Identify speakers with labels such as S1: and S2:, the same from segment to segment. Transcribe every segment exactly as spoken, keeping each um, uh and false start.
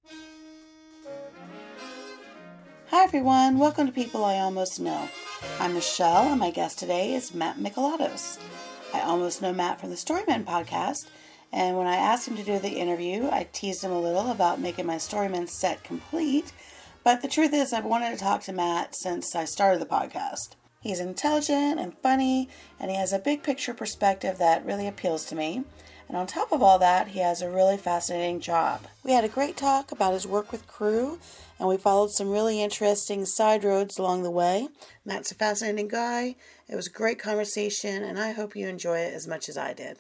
S1: Hi everyone, welcome to People I Almost Know. I'm Michelle and my guest today is Matt Michelatos. I almost know Matt from the Storyman podcast, and when I asked him to do the interview, I teased him a little about making my Storyman set complete, but the truth is I've wanted to talk to Matt since I started the podcast. He's intelligent and funny, and he has a big picture perspective that really appeals to me. And on top of all that, he has a really fascinating job. We had a great talk about his work with Crew, and we followed some really interesting side roads along the way. Matt's a fascinating guy. It was a great conversation, and I hope you enjoy it as much as I did.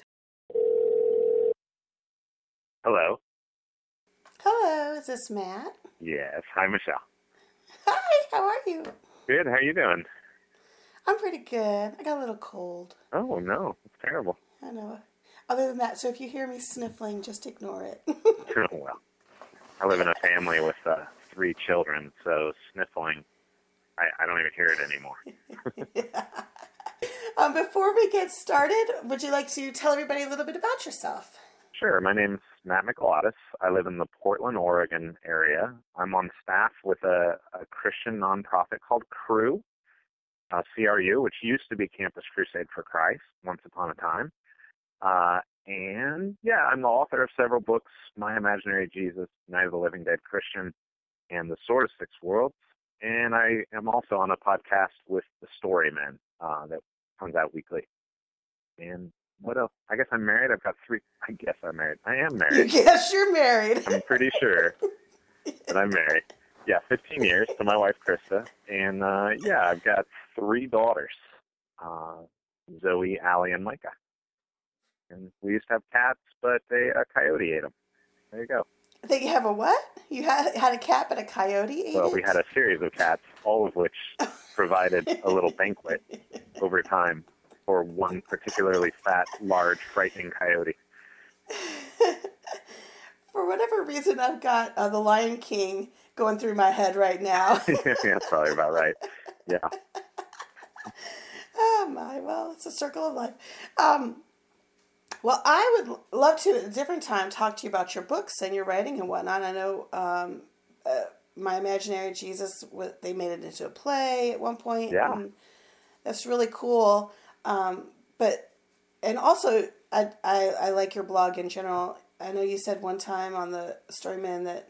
S2: Hello.
S1: Hello, is this Matt?
S2: Yes. Hi, Michelle.
S1: Hi, how are you?
S2: Good. How are you doing?
S1: I'm pretty good. I got a little cold.
S2: Oh, no. It's terrible.
S1: I know. Other than that, so if you hear me sniffling, just ignore it.
S2: Oh, well. I live in a family with uh, three children, so sniffling, I, I don't even hear it anymore.
S1: Yeah. Um, before we get started, would you like to tell everybody a little bit about yourself?
S2: Sure. My name's Matt Michelatos. I live in the Portland, Oregon area. I'm on staff with a, a Christian nonprofit called Crew, uh, C R U, which used to be Campus Crusade for Christ once upon a time. Uh, and, yeah, I'm the author of several books, My Imaginary Jesus, Night of the Living Dead Christian, and The Sword of Six Worlds. And I am also on a podcast with The Storymen uh, that comes out weekly. And what else? I guess I'm married. I've got three. I guess I'm married. I am married.
S1: You guess you're married.
S2: I'm pretty sure that I'm married. Yeah, fifteen years to my wife, Krista. And, uh, yeah, I've got three daughters, uh, Zoe, Allie, and Micah. And we used to have cats, but a, a coyote ate them. There you go.
S1: I think you have a what? You had had a cat, but a coyote ate
S2: Well,
S1: it?
S2: we had a series of cats, all of which provided a little banquet over time for one particularly fat, large, frightening coyote.
S1: For whatever reason, I've got uh, The Lion King going through my head right now.
S2: Yeah, that's probably about right. Yeah.
S1: Oh my, well, it's a circle of life. Um, well, I would love to at a different time talk to you about your books and your writing and whatnot. I know um, uh, My Imaginary Jesus, they made it into a play at one point.
S2: Yeah.
S1: And that's really cool. Um, but, and also, I, I, I like your blog in general. I know you said one time on the Storyman that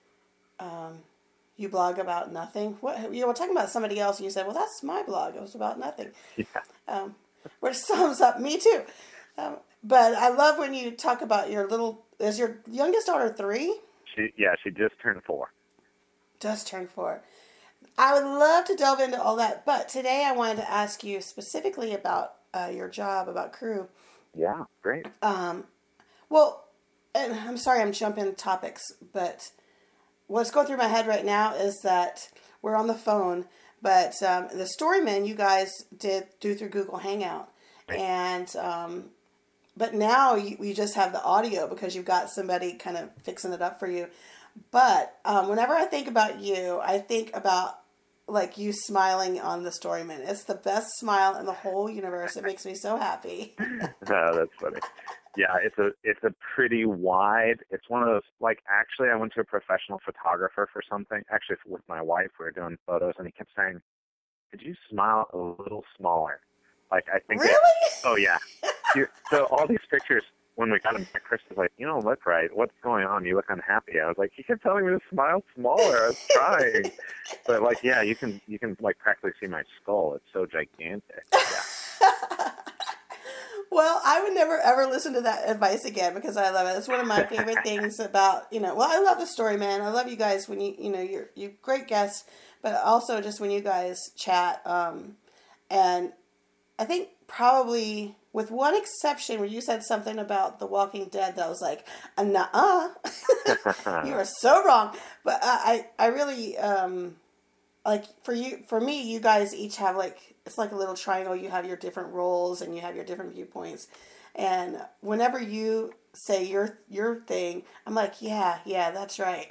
S1: um, you blog about nothing. What you were talking about somebody else, and you said, "Well, that's my blog. It was about nothing."
S2: Yeah.
S1: Um, which sums up me too. Um, but I love when you talk about your little. Is your youngest daughter three?
S2: She, yeah, she just turned four.
S1: Just turned four. I would love to delve into all that, but today I wanted to ask you specifically about uh, your job, about Crew.
S2: Yeah, great.
S1: Um, well, and I'm sorry I'm jumping topics, but what's going through my head right now is that we're on the phone, but um, the Storyman you guys did do through Google Hangout, and um, but now you, you just have the audio because you've got somebody kind of fixing it up for you. But um, whenever I think about you, I think about like you smiling on the Storyman. It's the best smile in the whole universe. It makes me so happy.
S2: Oh, that's funny. Yeah, it's a it's a pretty wide. It's one of those, like, actually I went to a professional photographer for something. Actually, with my wife, we were doing photos, and he kept saying, "Could you smile a little smaller?" Like, I think.
S1: Really?
S2: It, oh yeah. You, so all these pictures, when we got them back, Chris was like, "You don't look right. What's going on? You look unhappy." I was like, he kept telling me to smile smaller. I was trying, but like, yeah, you can you can like practically see my skull. It's so gigantic. Yeah.
S1: Well, I would never ever listen to that advice again because I love it. It's one of my favorite things about, you know, well, I love the Storyman. I love you guys when you, you know, you're, you're great guests, but also just when you guys chat. Um, and I think probably with one exception where you said something about The Walking Dead that was like, uh, nuh-uh. You are so wrong. But I, I, I really, um, like for you, for me, you guys each have like, it's like a little triangle. You have your different roles and you have your different viewpoints. And whenever you say your your thing, I'm like, yeah, yeah, that's right.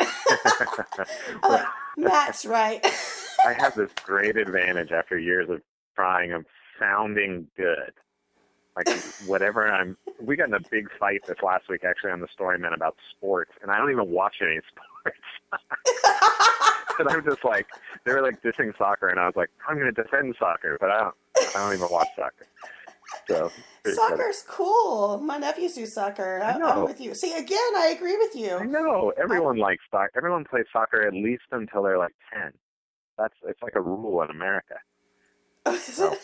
S1: I'm like, Matt's right.
S2: I have this great advantage after years of trying of sounding good. Like whatever I'm, we got in a big fight this last week actually on the Storyman about sports, and I don't even watch any sports. And I'm just like, they were like dissing soccer, and I was like, I'm going to defend soccer, but I don't, I don't even watch soccer. So
S1: soccer's funny. Cool. My nephews do soccer. I,
S2: I know.
S1: I'm with you. See, again, I agree with you.
S2: I know. Everyone I, likes soccer. Everyone plays soccer at least until they're like ten. That's it's like a rule in America. So.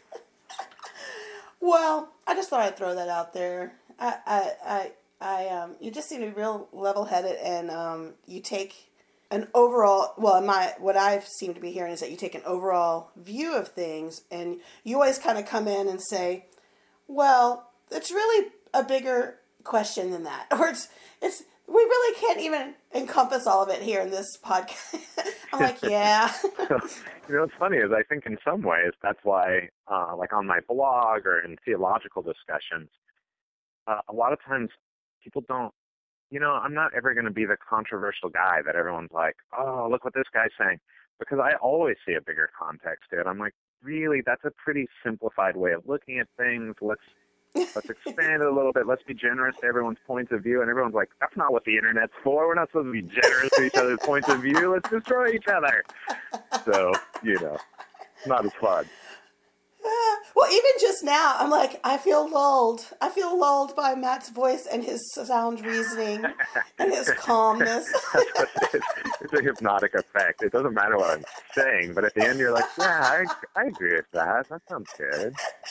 S1: Well, I just thought I'd throw that out there. I, I, I, I um, you just seem to be real level-headed, and um, you take an overall. Well, my what I seem to be hearing is that you take an overall view of things, and you always kind of come in and say, "Well, it's really a bigger question than that," or it's it's. We really can't even encompass all of it here in this podcast. I'm like, yeah.
S2: You know, what's funny is I think in some ways that's why, uh, like on my blog or in theological discussions, uh, a lot of times people don't, you know, I'm not ever going to be the controversial guy that everyone's like, oh, look what this guy's saying. Because I always see a bigger context to it. I'm like, really, that's a pretty simplified way of looking at things. Let's Let's expand it a little bit. Let's be generous to everyone's points of view. And everyone's like, that's not what the internet's for. We're not supposed to be generous to each other's points of view. Let's destroy each other. So, you know, not as fun.
S1: Uh, well, even just now, I'm like, I feel lulled. I feel lulled by Matt's voice and his sound reasoning and his calmness.
S2: It's a hypnotic effect. It doesn't matter what I'm saying, but at the end you're like, yeah, I, I agree with that. That sounds good.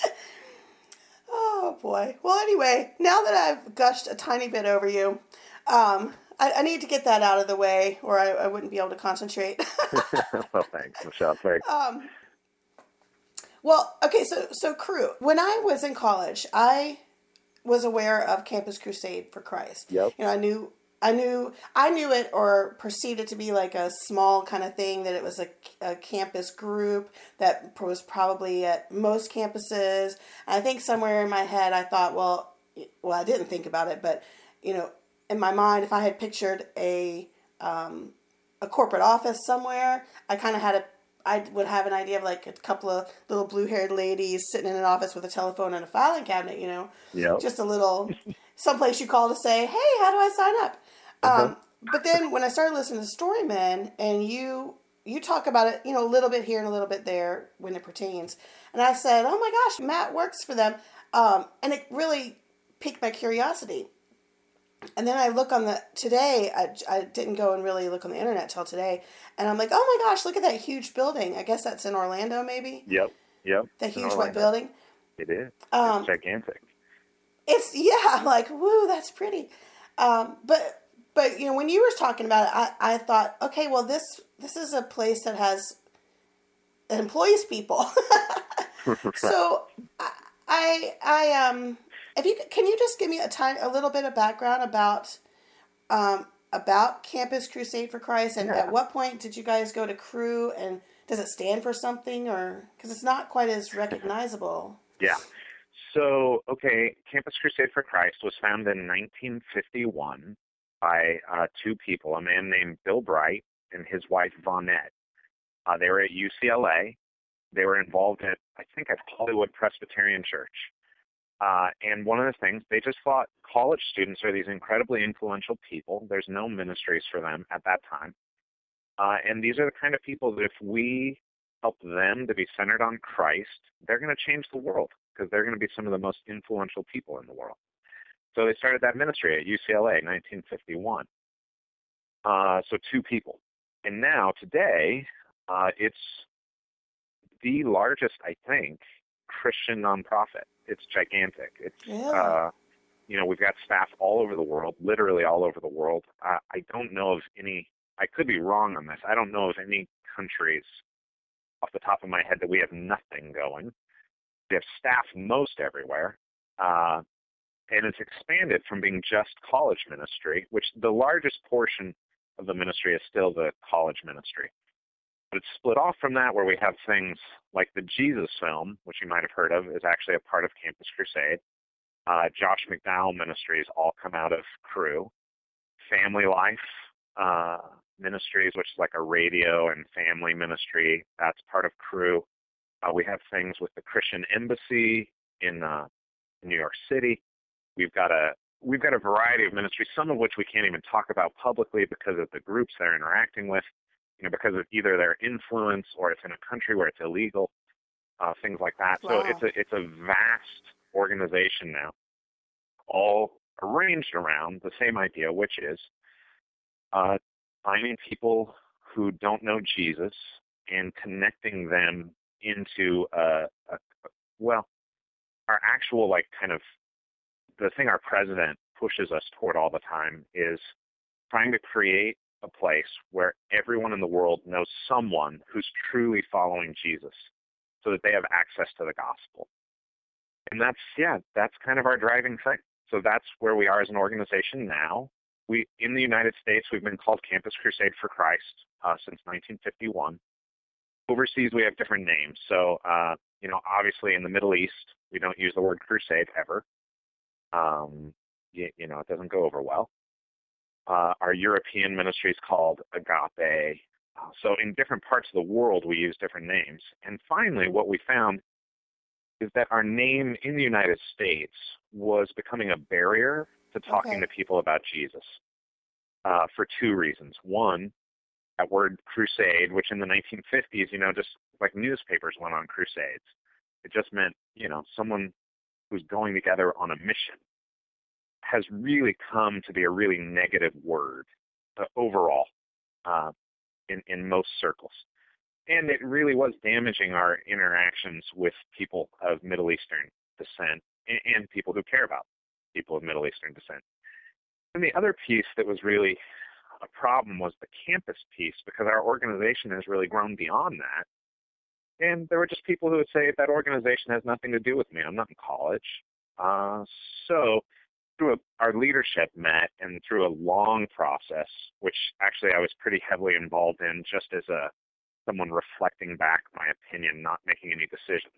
S1: Oh, boy. Well, anyway, now that I've gushed a tiny bit over you, um, I, I need to get that out of the way or I, I wouldn't be able to concentrate.
S2: Well, thanks, Michelle. Thanks.
S1: Um, well, okay, so, so Cru. When I was in college, I was aware of Campus Crusade for Christ.
S2: Yep.
S1: You know, I knew... I knew I knew it or perceived it to be like a small kind of thing, that it was a, a campus group that was probably at most campuses. And I think somewhere in my head I thought, well, well, I didn't think about it, but, you know, in my mind, if I had pictured a um, a corporate office somewhere, I kind of had a, I would have an idea of like a couple of little blue-haired ladies sitting in an office with a telephone and a filing cabinet, you know,
S2: yep.
S1: Just a little, someplace you call to say, hey, how do I sign up? Um, but then when I started listening to Storyman, and you you talk about it, you know, a little bit here and a little bit there when it pertains, and I said, oh my gosh, Matt works for them, um, and it really piqued my curiosity. And then I look on the, today, I, I didn't go and really look on the internet till today, and I'm like, oh my gosh, look at that huge building. I guess that's in Orlando, maybe?
S2: Yep, yep.
S1: That huge white building?
S2: It is.
S1: Um,
S2: it's gigantic.
S1: It's, yeah, I'm like, woo, that's pretty. Um, but... But, you know, when you were talking about it, I, I thought, okay, well, this this is a place that has, that employs people. So, I, I, I, um, if you, can you just give me a time, a little bit of background about, um, about Campus Crusade for Christ, and yeah. At what point did you guys go to Cru, and does it stand for something, or, because it's not quite as recognizable.
S2: Yeah. So, okay, Campus Crusade for Christ was founded in nineteen fifty-one. By uh, two people, a man named Bill Bright and his wife Vonette. Uh, they were at U C L A. They were involved at, I think, at Hollywood Presbyterian Church. Uh, and one of the things, they just thought college students are these incredibly influential people. There's no ministries for them at that time. Uh, and these are the kind of people that if we help them to be centered on Christ, they're going to change the world, because they're going to be some of the most influential people in the world. So they started that ministry at U C L A in nineteen fifty-one. Uh, so two people. And now, today, uh, it's the largest, I think, Christian nonprofit. It's gigantic. It's,
S1: yeah.
S2: uh, you know, we've got staff all over the world, literally all over the world. Uh, I don't know of any, I could be wrong on this, I don't know of any countries off the top of my head that we have nothing going. We have staff most everywhere. Uh, And it's expanded from being just college ministry, which the largest portion of the ministry is still the college ministry. But it's split off from that, where we have things like the Jesus Film, which you might have heard of, is actually a part of Campus Crusade. Uh, Josh McDowell Ministries all come out of Cru. Family Life uh, Ministries, which is like a radio and family ministry, that's part of Cru. Uh, we have things with the Christian Embassy in uh, New York City. We've got a, we've got a variety of ministries, some of which we can't even talk about publicly because of the groups they're interacting with, you know, because of either their influence or it's in a country where it's illegal, uh, things like that.
S1: Wow.
S2: So it's a it's a vast organization now, all arranged around the same idea, which is uh, finding people who don't know Jesus and connecting them into a, a well, our actual like kind of the thing our president pushes us toward all the time is trying to create a place where everyone in the world knows someone who's truly following Jesus so that they have access to the gospel. And that's, yeah, that's kind of our driving thing. So that's where we are as an organization now. We, in the United States, we've been called Campus Crusade for Christ uh, since nineteen fifty-one. Overseas, we have different names. So, uh, you know, obviously in the Middle East, we don't use the word crusade ever. Um, you, you know, it doesn't go over well. Uh, our European ministry is called Agape. Uh, so in different parts of the world, we use different names. And finally, what we found is that our name in the United States was becoming a barrier to talking
S1: Okay.
S2: to people about Jesus uh, for two reasons. One, that word crusade, which in the nineteen fifties, you know, just like newspapers went on crusades. It just meant, you know, someone who's going together on a mission, has really come to be a really negative word uh, overall uh, in, in most circles. And it really was damaging our interactions with people of Middle Eastern descent and, and people who care about people of Middle Eastern descent. And the other piece that was really a problem was the campus piece, because our organization has really grown beyond that. And there were just people who would say that organization has nothing to do with me. I'm not in college. Uh, so through a, our leadership met, and through a long process, which actually I was pretty heavily involved in just as a someone reflecting back my opinion, not making any decisions,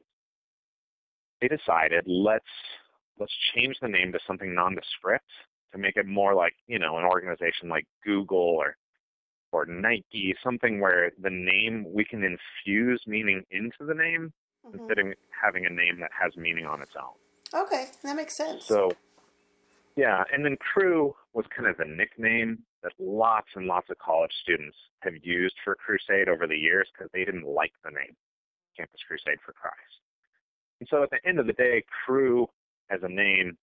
S2: they decided let's let's change the name to something nondescript to make it more like, you know, an organization like Google or or Nike, something where the name, we can infuse meaning into the name mm-hmm. instead of having a name that has meaning on its own.
S1: Okay, that makes sense.
S2: So, yeah, and then Cru was kind of the nickname that lots and lots of college students have used for Crusade over the years because they didn't like the name, Campus Crusade for Christ. And so at the end of the day, Cru as a name,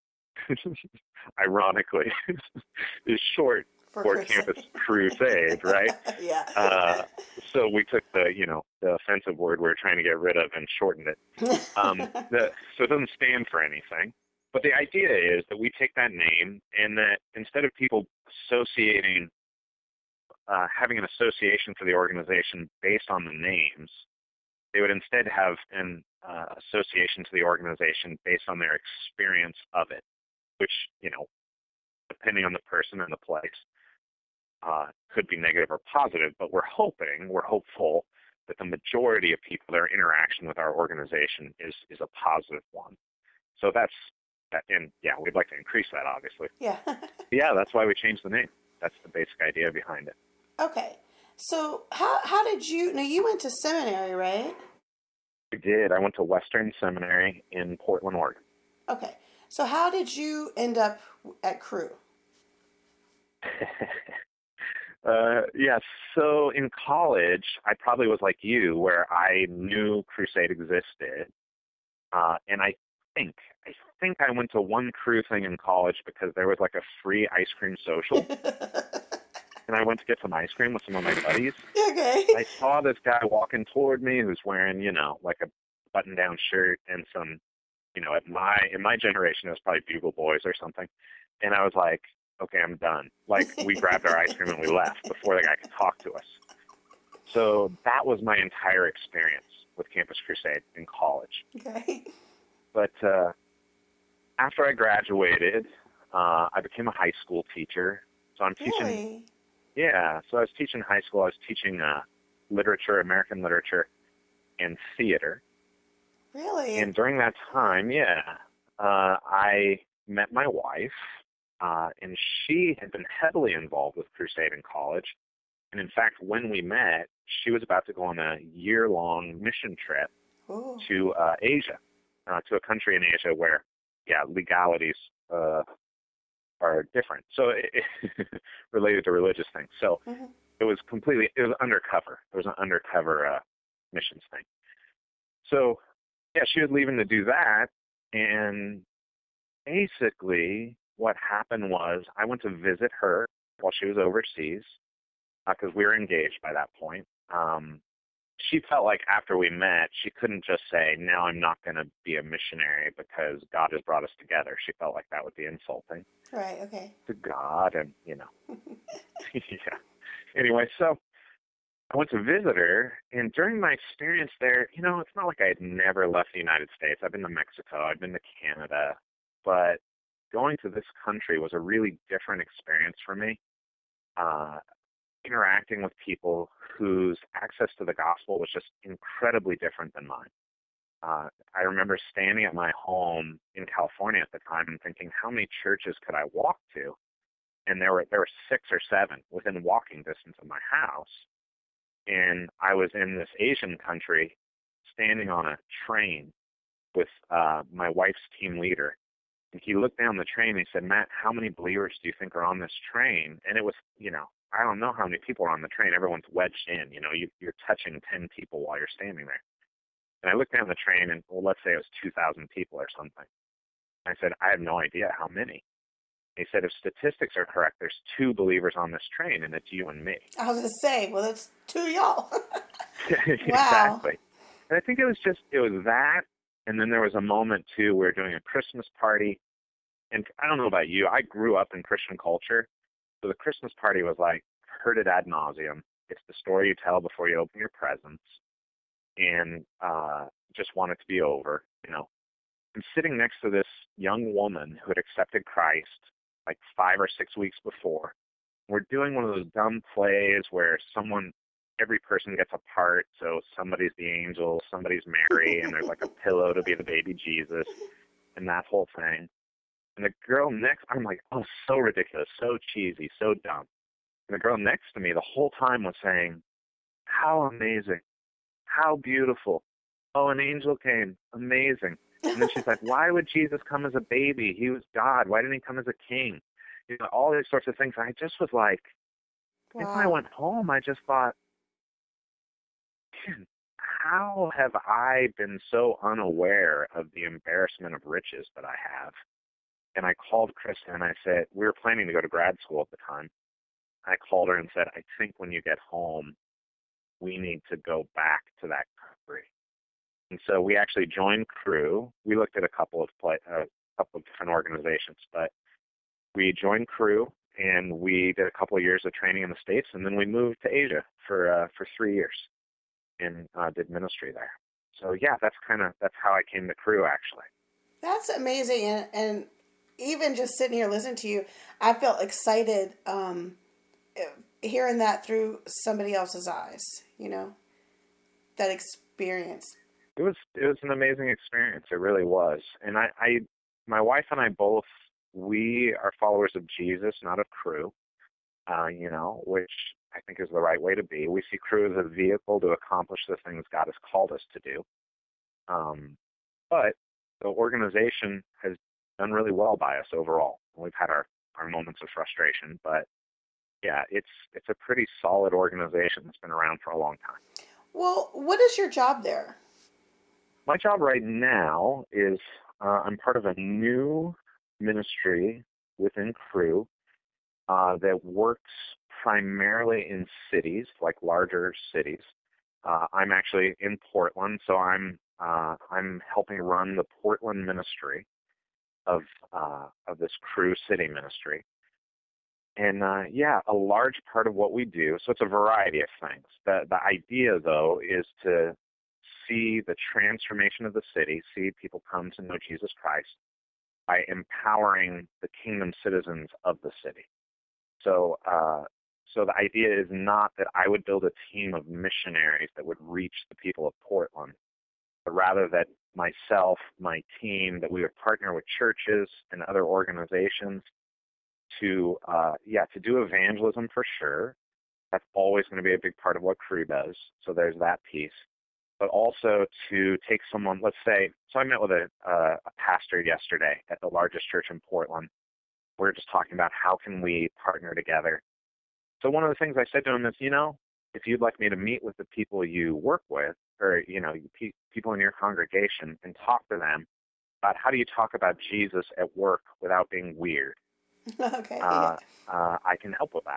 S2: ironically, is short for, for Campus Crusade, right?
S1: Yeah.
S2: Uh, so we took the, you know, the offensive word we were trying to get rid of and shortened it. Um, the, so it doesn't stand for anything. But the idea is that we take that name and that instead of people associating, uh, having an association for the organization based on the names, they would instead have an uh, association to the organization based on their experience of it, which, you know, depending on the person and the place, uh, could be negative or positive, but we're hoping, we're hopeful that the majority of people, their interaction with our organization is, is a positive one. So that's, that, and yeah, we'd like to increase that, obviously.
S1: Yeah.
S2: Yeah, that's why we changed the name. That's the basic idea behind it.
S1: Okay. So how how did you, now you went to seminary, right?
S2: I did. I went to Western Seminary in Portland, Oregon.
S1: Okay. So how did you end up at Cru?
S2: uh, yeah, so in college, I probably was like you, where I knew Crusade existed. Uh, and I think, I think I went to one Cru thing in college because there was like a free ice cream social. And I went to get some ice cream with some of my buddies.
S1: Okay.
S2: I saw this guy walking toward me who's wearing, you know, like a button-down shirt and some, you know, at my, in my generation, it was probably Bugle Boys or something. And I was like, okay, I'm done. Like, we grabbed our ice cream and we left before the guy could talk to us. So that was my entire experience with Campus Crusade in college.
S1: Okay.
S2: But uh, after I graduated, uh, I became a high school teacher. So I'm teaching.
S1: Really?
S2: Yeah. So I was teaching high school. I was teaching uh, literature, American literature, and theater.
S1: Really?
S2: And during that time, yeah, uh, I met my wife, uh, and she had been heavily involved with Crusade in college. And in fact, when we met, she was about to go on a year-long mission trip
S1: Ooh.
S2: to uh, Asia, uh, to a country in Asia where, yeah, legalities uh, are different. So it, it related to religious things. So
S1: Mm-hmm.
S2: it was completely, it was undercover. It was an undercover uh, missions thing. So yeah, she was leaving to do that. And basically what happened was I went to visit her while she was overseas because uh, we were engaged by that point. Um, she felt like after we met, she couldn't just say, now I'm not going to be a missionary because God has brought us together. She felt like that would be insulting
S1: Right. Okay.
S2: to God and, you know, yeah. Anyway, so I went to visit her, and during my experience there, you know, it's not like I had never left the United States. I've been to Mexico, I've been to Canada, but going to this country was a really different experience for me. Uh, interacting with people whose access to the gospel was just incredibly different than mine. Uh, I remember standing at my home in California at the time and thinking, how many churches could I walk to? And there were there were six or seven within walking distance of my house. And I was in this Asian country, standing on a train with uh, my wife's team leader. And he looked down the train and he said, Matt, how many believers do you think are on this train? And it was, you know, I don't know how many people are on the train. Everyone's wedged in. You know, you, you're touching ten people while you're standing there. And I looked down the train, and well, let's say it was two thousand people or something. I said, I have no idea how many. He said, if statistics are correct, there's two believers on this train, and it's you and me.
S1: I was gonna say, well, it's two of y'all. Wow.
S2: Exactly. And I think it was just, it was that. And then there was a moment, too, we were doing a Christmas party. And I don't know about you, I grew up in Christian culture. So the Christmas party was like, heard it ad nauseum. It's the story you tell before you open your presents. And uh, just want it to be over, you know. I'm sitting next to this young woman who had accepted Christ like five or six weeks before. We're doing one of those dumb plays where someone, every person gets a part. So somebody's the angel, somebody's Mary, and there's like a pillow to be the baby Jesus, and that whole thing. And the girl next, I'm like, oh, so ridiculous, so cheesy, so dumb. And the girl next to me the whole time was saying, how amazing, how beautiful. Oh, an angel came, amazing. And then she's like, why would Jesus come as a baby? He was God. Why didn't he come as a king? You know, all these sorts of things. I just was like, and when I
S1: Wow.
S2: went home, I just thought, man, how have I been so unaware of the embarrassment of riches that I have? And I called Krista and I said, we were planning to go to grad school at the time. I called her and said, I think when you get home, we need to go back to that country. And so we actually joined Cru. We looked at a couple of play, a couple of different organizations, but we joined Cru and we did a couple of years of training in the States, and then we moved to Asia for uh, for three years and uh, did ministry there. So yeah, that's kind of that's how I came to Cru actually.
S1: That's amazing, and and even just sitting here listening to you, I felt excited um, hearing that through somebody else's eyes. You know, that experience.
S2: It was it was an amazing experience. It really was. And I, I my wife and I both, we are followers of Jesus, not of Cru. Uh, you know, which I think is the right way to be. We see Cru as a vehicle to accomplish the things God has called us to do. Um, but the organization has done really well by us overall. We've had our, our moments of frustration, but yeah, it's it's a pretty solid organization that's been around for a long time.
S1: Well, what is your job there?
S2: My job right now is uh, I'm part of a new ministry within Cru uh, that works primarily in cities, like larger cities. Uh, I'm actually in Portland, so I'm uh, I'm helping run the Portland ministry of uh, of this Cru City ministry. And uh, yeah, a large part of what we do, so it's a variety of things. The the idea though is to see the transformation of the city, see people come to know Jesus Christ by empowering the kingdom citizens of the city. So uh, so the idea is not that I would build a team of missionaries that would reach the people of Portland, but rather that myself, my team, that we would partner with churches and other organizations to, uh, yeah, to do evangelism for sure. That's always going to be a big part of what Cru does. So there's that piece. But also to take someone, let's say, so I met with a, uh, a pastor yesterday at the largest church in Portland. we're just talking about how can we partner together. So one of the things I said to him is, you know, if you'd like me to meet with the people you work with, or, you know, pe- people in your congregation, and talk to them about how do you talk about Jesus at work without being weird,
S1: Okay. Yeah.
S2: uh, uh, I can help with that.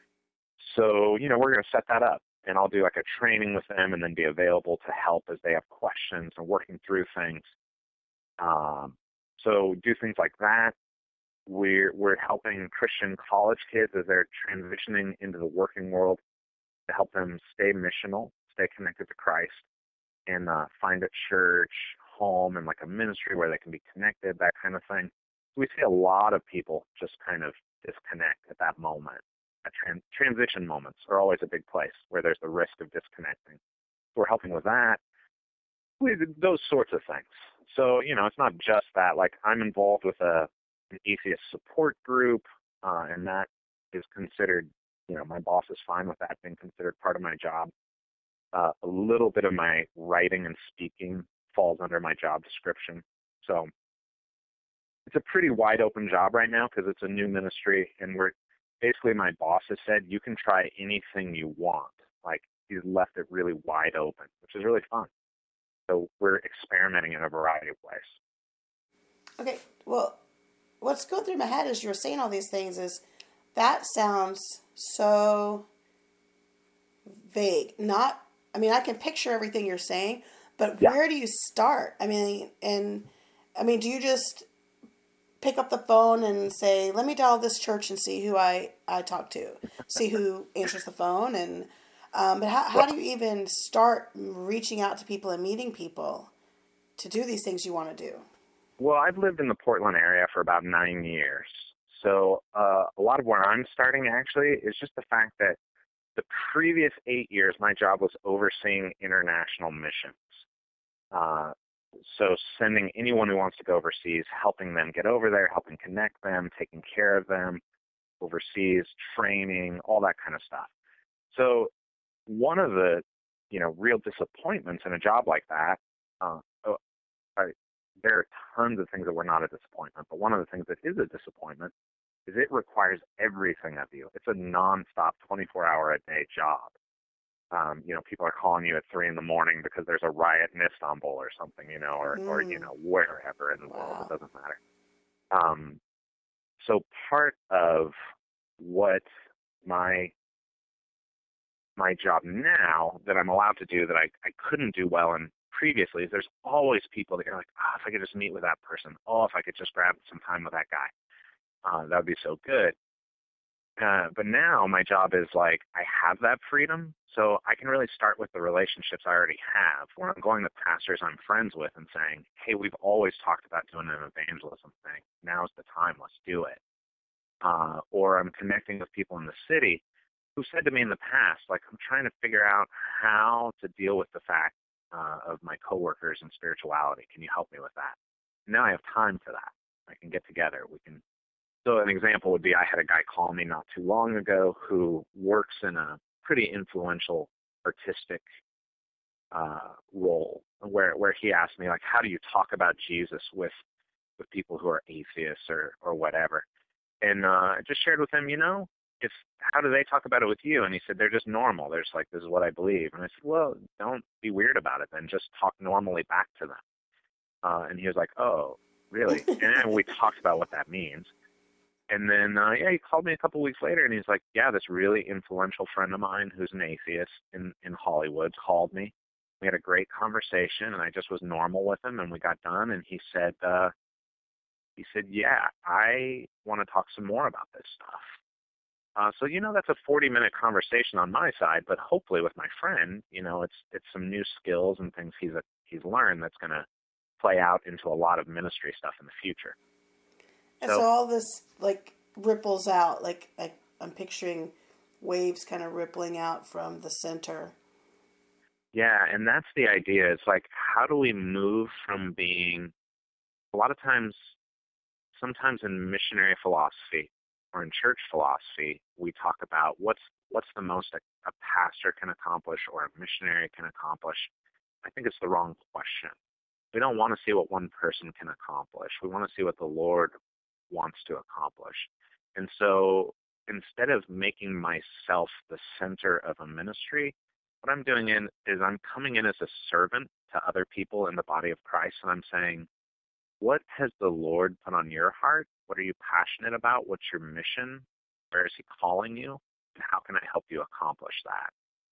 S2: So, you know, we're going to set that up, and I'll do like a training with them and then be available to help as they have questions and working through things. Um, so do things like that. We're, we're helping Christian college kids as they're transitioning into the working world to help them stay missional, stay connected to Christ, and uh, find a church, home, and like a ministry where they can be connected, that kind of thing. So we see a lot of people just kind of disconnect at that moment. Tran- transition moments are always a big place where there's the risk of disconnecting. So we're helping with that, with those sorts of things. So, you know, it's not just that. Like, I'm involved with a an atheist support group, uh, and that is considered, you know, my boss is fine with that being considered part of my job. Uh, a little bit of my writing and speaking falls under my job description. So it's a pretty wide open job right now because it's a new ministry, and we're basically, my boss has said you can try anything you want. Like, he's left it really wide open, which is really fun. So we're experimenting in a variety of ways.
S1: Okay. Well, what's going through my head as you're saying all these things is that sounds so vague. Not, I mean, I can picture everything you're saying, but
S2: Yeah.
S1: where do you start? I mean, and I mean, do you just pick up the phone and say, "Let me dial this church and see who I I talk to, see who answers the phone," and um, but how
S2: Well,
S1: how do you even start reaching out to people and meeting people to do these things you want to do?
S2: well, I've lived in the Portland area for about nine years. So uh, a lot of where I'm starting actually is just the fact that the previous eight years, my job was overseeing international missions. Uh, so sending anyone who wants to go overseas, helping them get over there, helping connect them, taking care of them overseas, training, all that kind of stuff. So one of the, you know, real disappointments in a job like that, uh, oh, I, there are tons of things that were not a disappointment, but one of the things that is a disappointment is it requires everything of you. It's a nonstop, twenty-four hour a day job. Um, you know, people are calling you at three in the morning because there's a riot in Istanbul or something, you know, or, or you
S1: Mm,
S2: know, wherever in the world. It
S1: wow.
S2: doesn't matter. Um, so part of what my my job now that I'm allowed to do that I, I couldn't do well in previously is there's always people that you're like, oh, if I could just meet with that person. Oh, if I could just grab some time with that guy. Uh, that would be so good. Uh, but now my job is like I have that freedom, so I can really start with the relationships I already have. When I'm going to pastors I'm friends with and saying, hey, we've always talked about doing an evangelism thing. Now's the time. Let's do it. Uh, or I'm connecting with people in the city who said to me in the past, like, I'm trying to figure out how to deal with the fact uh, of my coworkers and spirituality. Can you help me with that? Now I have time for that. I can get together. We can. So an example would be I had a guy call me not too long ago who works in a pretty influential artistic uh, role where where he asked me, like, how do you talk about Jesus with with people who are atheists or or whatever? And uh, I just shared with him, you know, if how do they talk about it with you? And he said, they're just normal. They're just like, this is what I believe. And I said, well, don't be weird about it then. Just talk normally back to them. Uh, and he was like, oh, really? And then we talked about what that means. And then, uh, yeah, he called me a couple weeks later, and he's like, yeah, this really influential friend of mine who's an atheist in, in Hollywood called me. We had a great conversation, and I just was normal with him, and we got done. And he said, uh, he said, yeah, I want to talk some more about this stuff. Uh, so, you know, that's a forty-minute conversation on my side, but hopefully with my friend, you know, it's it's some new skills and things he's a, he's learned that's going to play out into a lot of ministry stuff in the future.
S1: And so
S2: So,
S1: all this like ripples out, like, like I'm picturing waves kind of rippling out from the center.
S2: yeah, and that's the idea. It's like, how do we move from being, a lot of times, sometimes in missionary philosophy or in church philosophy, we talk about what's what's the most a, a pastor can accomplish or a missionary can accomplish. I think it's the wrong question. We don't want to see what one person can accomplish. We want to see what the Lord wants to accomplish. And so instead of making myself the center of a ministry, what I'm doing in is I'm coming in as a servant to other people in the body of Christ, and I'm saying, what has the Lord put on your heart? What are you passionate about? What's your mission? Where is he calling you? And how can I help you accomplish that?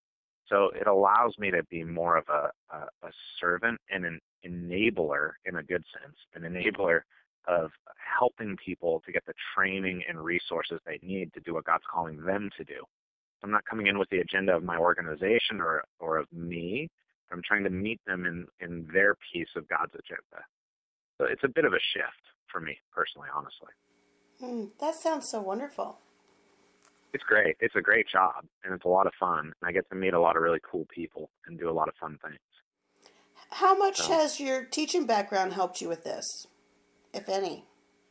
S2: So it allows me to be more of a, a, a servant and an enabler in a good sense, an enabler of helping people to get the training and resources they need to do what God's calling them to do. I'm not coming in with the agenda of my organization or, or of me. I'm trying to meet them in, in their piece of God's agenda. So it's a bit of a shift for me personally, honestly.
S1: Mm, that sounds so wonderful.
S2: It's great. It's a great job, and it's a lot of fun. And I get to meet a lot of really cool people and do a lot of fun things.
S1: How much
S2: So,
S1: has your teaching background helped you with this, if any?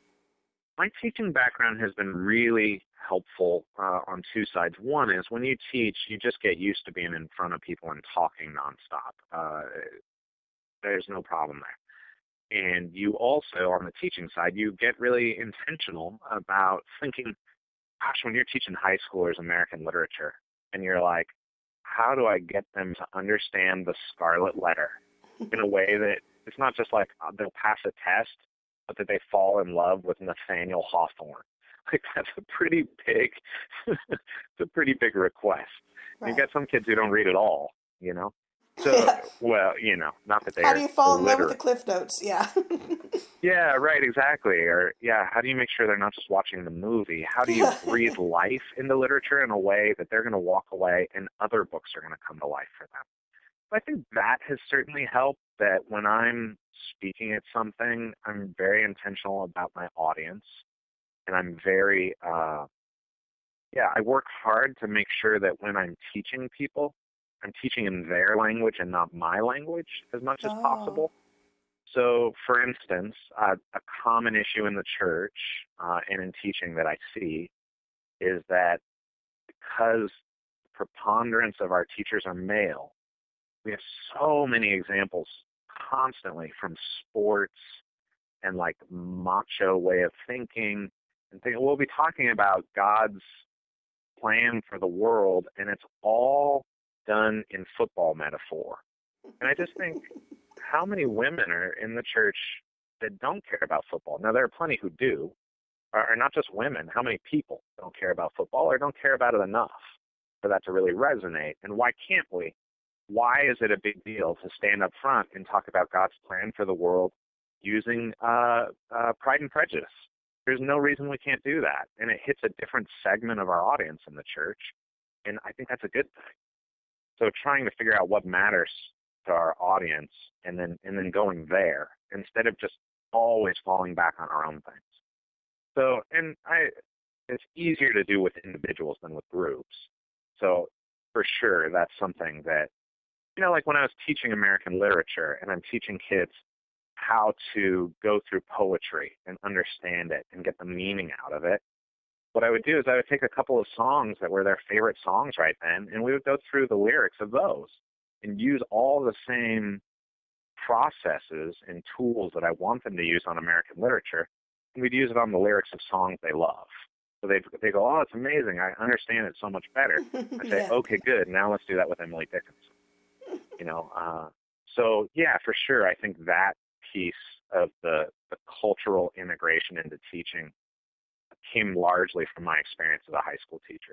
S2: my teaching background has been really helpful uh, on two sides. One is when you teach, you just get used to being in front of people and talking nonstop. Uh, there's no problem there. And you also, on the teaching side, you get really intentional about thinking, gosh, when you're teaching high schoolers American literature, and you're like, how do I get them to understand the Scarlet Letter in a way that it's not just like uh, they'll pass a test, but that they fall in love with Nathaniel Hawthorne. Like, that's a pretty big, it's a pretty big request.
S1: Right.
S2: You've got some kids who don't read at all, you know? So,
S1: Yeah.
S2: well, you know, not that
S1: How do
S2: they're
S1: you fall in love with
S2: illiterate.
S1: the Cliff Notes? Yeah.
S2: Yeah, right, exactly. Or, yeah, how do you make sure they're not just watching the movie? How do you breathe life into literature in a way that they're going to walk away and other books are going to come to life for them? I think that has certainly helped, that when I'm speaking at something, I'm very intentional about my audience. And I'm very, uh, yeah, I work hard to make sure that when I'm teaching people, I'm teaching in their language and not my language as much as
S1: Oh.
S2: possible. So, for instance, uh, a common issue in the church uh, and in teaching that I see is that because the preponderance of our teachers are male, we have so many examples constantly from sports and like macho way of thinking. And think, we'll be talking about God's plan for the world, and it's all done in football metaphor. And I just think, how many women are in the church that don't care about football? Now, there are plenty who do, or not just women. How many people don't care about football or don't care about it enough for that to really resonate? And why can't we? Why is it a big deal to stand up front and talk about God's plan for the world using uh, uh, Pride and Prejudice? There's no reason we can't do that. And it hits a different segment of our audience in the church, and I think that's a good thing. So trying to figure out what matters to our audience and then and then going there instead of just always falling back on our own things. So, and I, it's easier to do with individuals than with groups. So for sure, that's something that, you know, like when I was teaching American literature and I'm teaching kids how to go through poetry and understand it and get the meaning out of it, what I would do is I would take a couple of songs that were their favorite songs right then, and we would go through the lyrics of those and use all the same processes and tools that I want them to use on American literature, and we'd use it on the lyrics of songs they love. So they they go, oh, it's amazing. I understand it so much better. I say,
S1: Yeah.
S2: okay, good. Now let's do that with Emily Dickinson. You know, uh, so yeah, for sure. I think that piece of the, the cultural integration into teaching came largely from my experience as a high school teacher.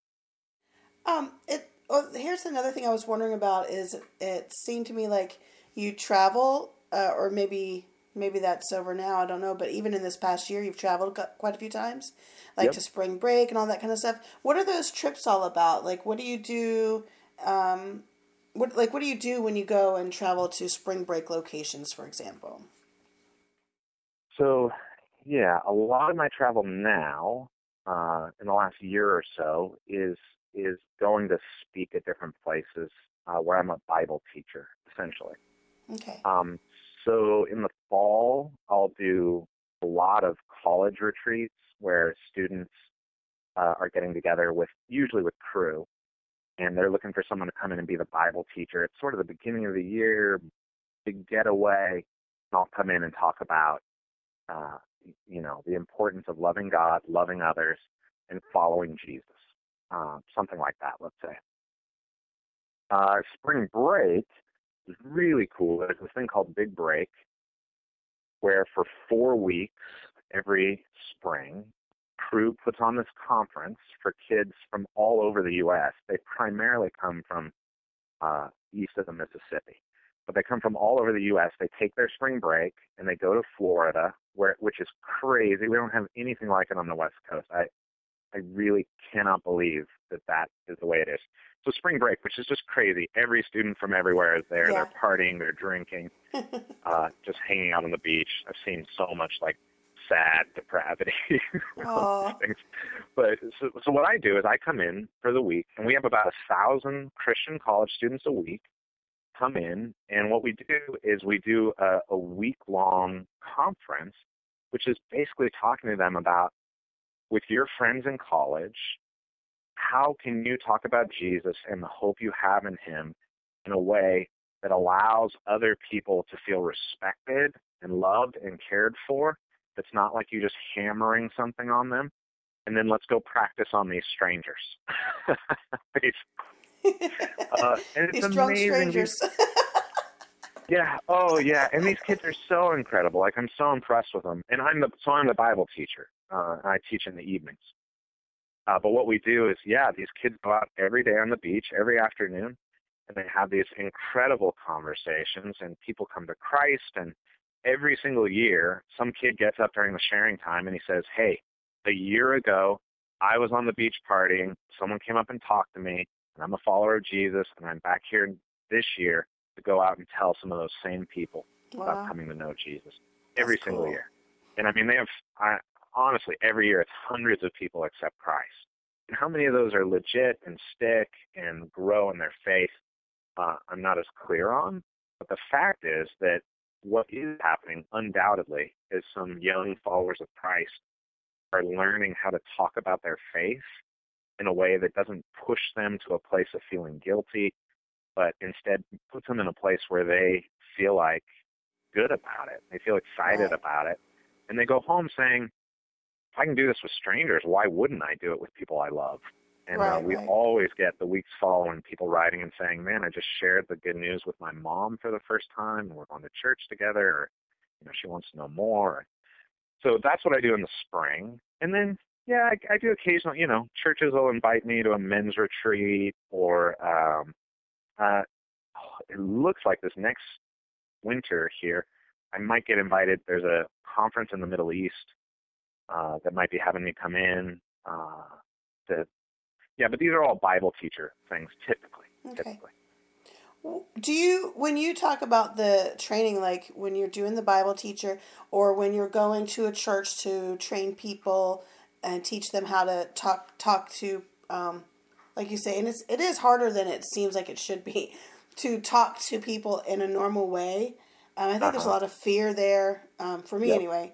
S1: Um, it. Well, here's another thing I was wondering about. Is it seemed to me like you travel, uh, or maybe maybe that's over now. I don't know. But even in this past year, you've traveled gu- quite a few times, like
S2: Yep.
S1: to spring break and all that kind of stuff. What are those trips all about? Like, what do you do? Um, what like what do you do when you go and travel to spring break locations, for example?
S2: So, yeah, a lot of my travel now, uh, in the last year or so, is is going to speak at different places uh, where I'm a Bible teacher, essentially.
S1: Okay.
S2: Um, so in the fall, I'll do a lot of college retreats where students uh, are getting together with, usually with Cru, and they're looking for someone to come in and be the Bible teacher. It's sort of the beginning of the year, big getaway, and I'll come in and talk about uh, you know, the importance of loving God, loving others, and following Jesus. Uh, something like that, let's say. Uh, spring break is really cool. There's this thing called Big Break, where for four weeks every spring, Cru puts on this conference for kids from all over the U S. They primarily come from uh, east of the Mississippi, but they come from all over the U S. They take their spring break and they go to Florida, where which is crazy. We don't have anything like it on the West Coast. I I really cannot believe that that is the way it is. So spring break, which is just crazy. Every student from everywhere is there.
S1: Yeah.
S2: They're partying, they're drinking, uh, just hanging out on the beach. I've seen so much like sad depravity
S1: Oh.
S2: things. But so, so what I do is I come in for the week, and we have about a thousand Christian college students a week come in, and what we do is we do a, a week-long conference, which is basically talking to them about, with your friends in college, how can you talk about Jesus and the hope you have in him in a way that allows other people to feel respected and loved and cared for? That's not like you just hammering something on them. And then let's go practice on these strangers. Basically. Uh, and it's
S1: These drunk
S2: amazing.
S1: strangers.
S2: Yeah. Oh, yeah. And these kids are so incredible. Like, I'm so impressed with them. And I'm the so I'm the Bible teacher. Uh, I teach in the evenings. Uh, but what we do is, yeah, these kids go out every day on the beach, every afternoon, and they have these incredible conversations, and people come to Christ. And every single year, some kid gets up during the sharing time, and he says, hey, a year ago, I was on the beach partying. Someone came up and talked to me, and I'm a follower of Jesus, and I'm back here this year to go out and tell some of those same people
S1: Wow.
S2: about coming to know Jesus every
S1: That's
S2: single
S1: cool.
S2: year. And I mean, they have, I, honestly, every year it's hundreds of people accept Christ. And how many of those are legit and stick and grow in their faith, uh, I'm not as clear on. But the fact is that what is happening, undoubtedly, is some young followers of Christ are learning how to talk about their faith in a way that doesn't push them to a place of feeling guilty, but instead puts them in a place where they feel like good about it. They feel excited
S1: Right.
S2: about it. And they go home saying, if I can do this with strangers, why wouldn't I do it with people I love? And
S1: Right,
S2: uh, we
S1: right.
S2: always get the weeks following people writing and saying, man, I just shared the good news with my mom for the first time, and we're going to church together, or, you know, she wants to know more. So that's what I do in the spring. And then, yeah, I, I do occasionally, you know, churches will invite me to a men's retreat, or um, uh, it looks like this next winter here, I might get invited. There's a conference in the Middle East uh, that might be having me come in. Uh, to, yeah, but these are all Bible teacher things, typically.
S1: Okay.
S2: Typically.
S1: Do you, when you talk about the training, like when you're doing the Bible teacher or when you're going to a church to train people and teach them how to talk talk to, um, like you say, and it's it is harder than it seems like it should be to talk to people in a normal way. Um, I think there's a
S2: Uh-huh.
S1: lot of fear there, um, for me
S2: Yep.
S1: anyway.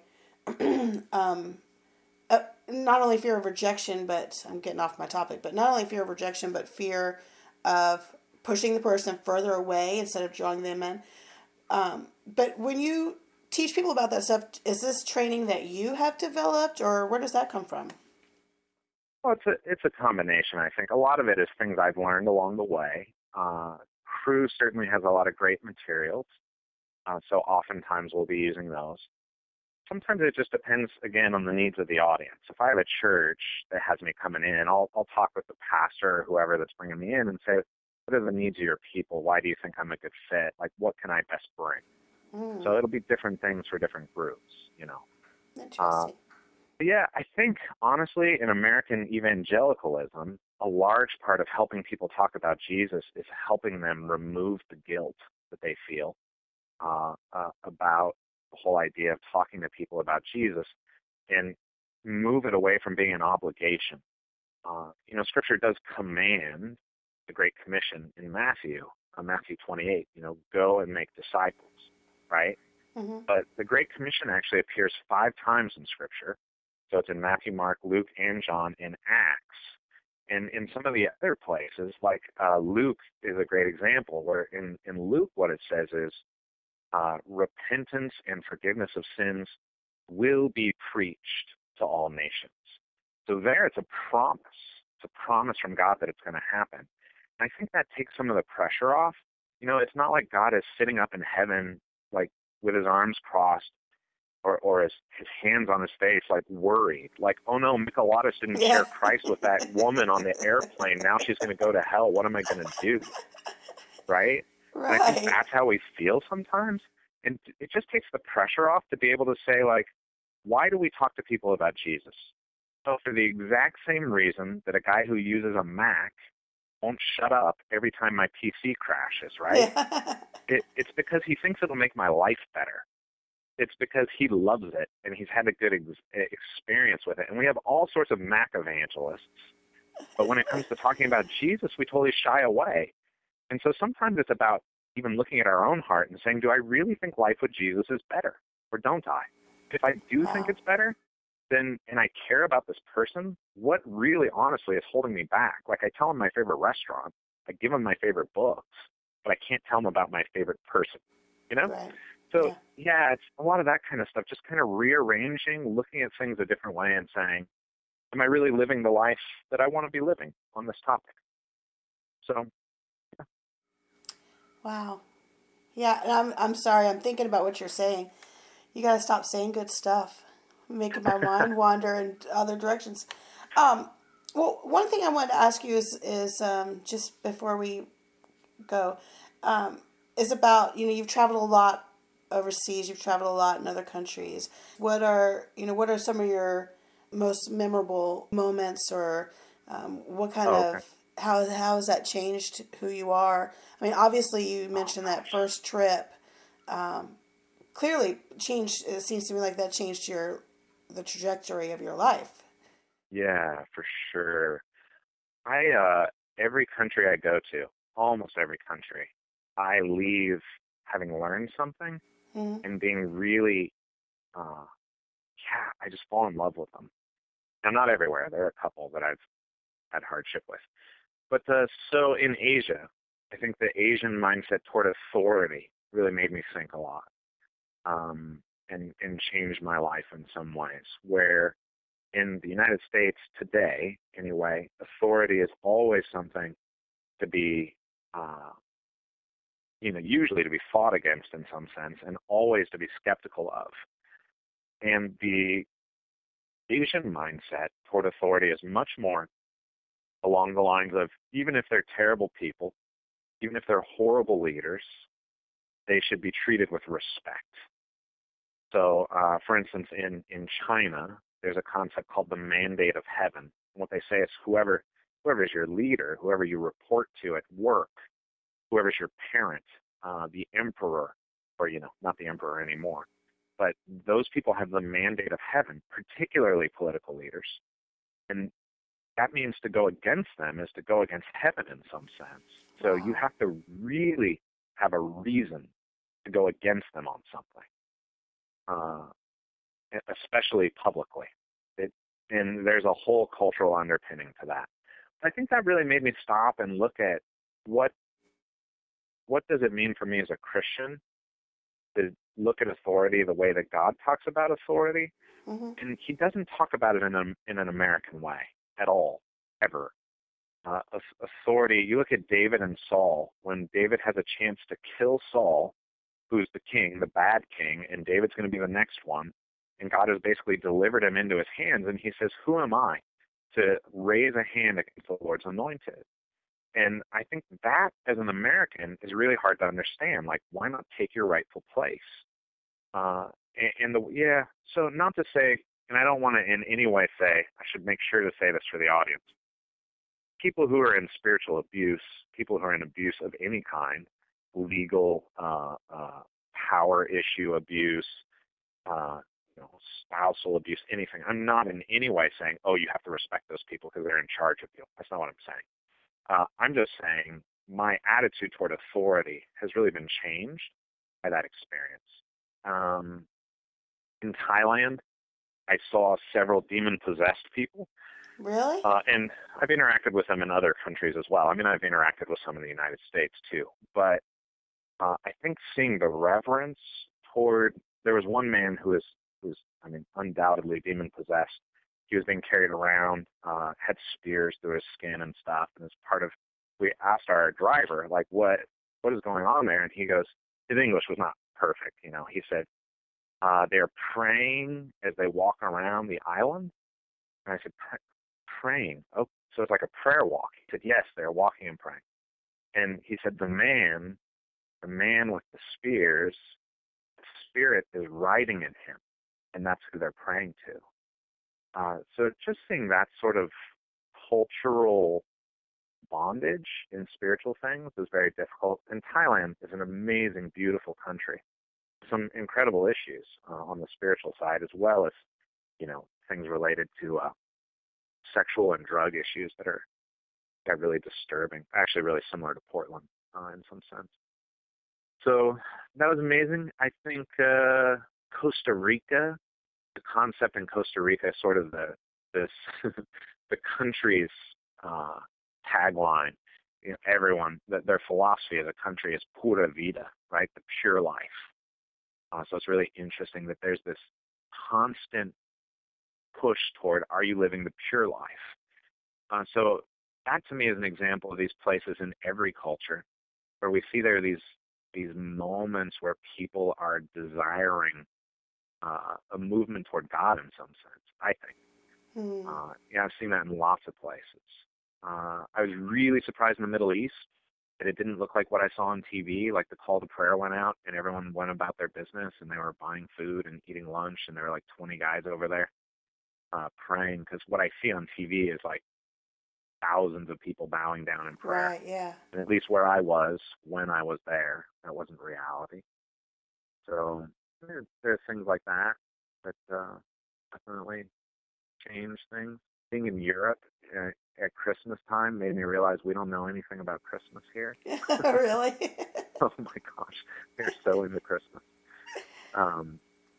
S1: um, uh, not only fear of rejection, but I'm getting off my topic, but not only fear of rejection, but fear of pushing the person further away instead of drawing them in. Um, but when you teach people about that stuff, is this training that you have developed, or where does that come from?
S2: Well, it's a it's a combination. I think a lot of it is things I've learned along the way. Uh, Cru certainly has a lot of great materials, uh, so oftentimes we'll be using those. Sometimes it just depends, again, on the needs of the audience. If I have a church that has me coming in, I'll I'll talk with the pastor or whoever that's bringing me in and say, what are the needs of your people? Why do you think I'm a good fit? Like, what can I best bring?
S1: Mm,
S2: So it'll be different things for different groups, you know. Uh,
S1: interesting.
S2: but yeah, I think, honestly, in American evangelicalism, a large part of helping people talk about Jesus is helping them remove the guilt that they feel uh, uh, about the whole idea of talking to people about Jesus and move it away from being an obligation. Uh, you know, Scripture does command the Great Commission in Matthew, uh, Matthew twenty-eight, you know, go and make disciples, right?
S1: Mm-hmm.
S2: But the Great Commission actually appears five times in Scripture. So it's in Matthew, Mark, Luke, and John, in Acts. And in some of the other places, like uh, Luke is a great example, where in, in Luke what it says is uh, repentance and forgiveness of sins will be preached to all nations. So there it's a promise. It's a promise from God that it's going to happen. And I think that takes some of the pressure off. You know, it's not like God is sitting up in heaven, like with his arms crossed or, or his, his hands on his face, like worried. Like, oh no, Michaelatus didn't
S1: Yeah.
S2: share Christ with that woman on the airplane. Now she's going to go to hell. What am I going to do? Right? And I think
S1: Right.
S2: that's how we feel sometimes. And it just takes the pressure off to be able to say, like, why do we talk to people about Jesus? So for the exact same reason that a guy who uses a Mac won't shut up every time my P C crashes, right?
S1: Yeah.
S2: It, it's because he thinks it'll make my life better. It's because he loves it and he's had a good ex- experience with it. And we have all sorts of Mac evangelists. But when it comes to talking about Jesus, we totally shy away. And so sometimes it's about even looking at our own heart and saying, do I really think life with Jesus is better, or don't I? If I do think
S1: Wow.
S2: it's better, then, and I care about this person, what really honestly is holding me back? Like, I tell them my favorite restaurant, I give them my favorite books, but I can't tell them about my favorite person, you know?
S1: Right.
S2: So,
S1: Yeah.
S2: yeah, it's a lot of that kind of stuff, just kind of rearranging, looking at things a different way and saying, am I really living the life that I want to be living on this topic? So,
S1: Wow. Yeah, and I'm I'm sorry. I'm thinking about what you're saying. You got to stop saying good stuff, making my mind wander in other directions. Um, well, one thing I wanted to ask you is is um, just before we go, um, is about, you know, you've traveled a lot overseas. You've traveled a lot in other countries. What are you know what are some of your most memorable moments, or um, what kind
S2: oh, okay.
S1: of how how has that changed who you are? I mean, obviously you
S2: Oh,
S1: mentioned that
S2: gosh.
S1: first trip. Um, clearly changed. It seems to me like that changed your the trajectory of your life.
S2: Yeah, for sure. I, uh, every country I go to, almost every country, I leave having learned something
S1: Mm-hmm.
S2: and being really, uh, yeah, I just fall in love with them. Now, not everywhere. There are a couple that I've had hardship with. But uh, so in Asia, I think the Asian mindset toward authority really made me think a lot, um, and, and changed my life in some ways, where in the United States today, anyway, authority is always something to be, uh, you know, usually to be fought against in some sense, and always to be skeptical of. And the Asian mindset toward authority is much more along the lines of, even if they're terrible people, even if they're horrible leaders, they should be treated with respect. So, uh, for instance, in, in China, there's a concept called the mandate of heaven. What they say is whoever whoever is your leader, whoever you report to at work, whoever's your parent, uh, the emperor, or, you know, not the emperor anymore, but those people have the mandate of heaven, particularly political leaders. And that means to go against them is to go against heaven in some sense. So you
S1: Wow.
S2: have to really have a reason to go against them on something. Uh, especially publicly. It, and there's a whole cultural underpinning to that. I think that really made me stop and look at what what does it mean for me as a Christian to look at authority the way that God talks about authority.
S1: Mm-hmm.
S2: And he doesn't talk about it in, a, in an American way at all, ever. Uh, authority, you look at David and Saul, when David has a chance to kill Saul, who's the king, the bad king, and David's going to be the next one, and God has basically delivered him into his hands, and he says, who am I to raise a hand against the Lord's anointed? And I think that, as an American, is really hard to understand. Like, why not take your rightful place? Uh, and, and the yeah, so not to say, and I don't want to in any way say, I should make sure to say this for the audience, people who are in spiritual abuse, people who are in abuse of any kind, legal, uh, uh, power issue abuse, uh, you know, spousal abuse, anything. I'm not in any way saying, oh, you have to respect those people because they're in charge of you. That's not what I'm saying. Uh, I'm just saying my attitude toward authority has really been changed by that experience. Um, in Thailand, I saw several demon-possessed people.
S1: Really?
S2: Uh, and I've interacted with them in other countries as well. I mean, I've interacted with some in the United States too. But uh, I think seeing the reverence toward, there was one man who was who's, I mean, undoubtedly demon-possessed. He was being carried around, uh, had spears through his skin and stuff. And as part of, we asked our driver, like, what what is going on there? And he goes, his English was not perfect, you know. He said, uh, they're praying as they walk around the island. And I said, praying? Oh, so it's like a prayer walk. He said, yes, they're walking and praying. And he said, the man, the man with the spears, the spirit is riding in him, and that's who they're praying to. Uh, so just seeing that sort of cultural bondage in spiritual things is very difficult. And Thailand is an amazing, beautiful country. Some incredible issues uh, on the spiritual side, as well as, you know, things related to uh, sexual and drug issues that are that really disturbing. Actually, really similar to Portland uh, in some sense. So that was amazing. I think uh, Costa Rica, the concept in Costa Rica is sort of the this the country's uh, tagline. You know, everyone, that their philosophy as a country is pura vida, right? The pure life. Uh, so it's really interesting that there's this constant push toward, are you living the pure life? Uh, so that to me is an example of these places in every culture where we see there are these these moments where people are desiring uh, a movement toward God in some sense, I think.
S1: Hmm.
S2: Uh, yeah, I've seen that in lots of places. Uh, I was really surprised in the Middle East that it didn't look like what I saw on T V. Like the call to prayer went out and everyone went about their business and they were buying food and eating lunch, and there were like twenty guys over there uh, praying, because what I see on T V is like thousands of people bowing down in prayer.
S1: Right, yeah.
S2: And at least where I was when I was there, that wasn't reality. So there, there are things like that that uh, definitely change things. Being in Europe uh, at Christmas time made me realize we don't know anything about Christmas here.
S1: Really?
S2: Oh my gosh, they're so into Christmas. Um,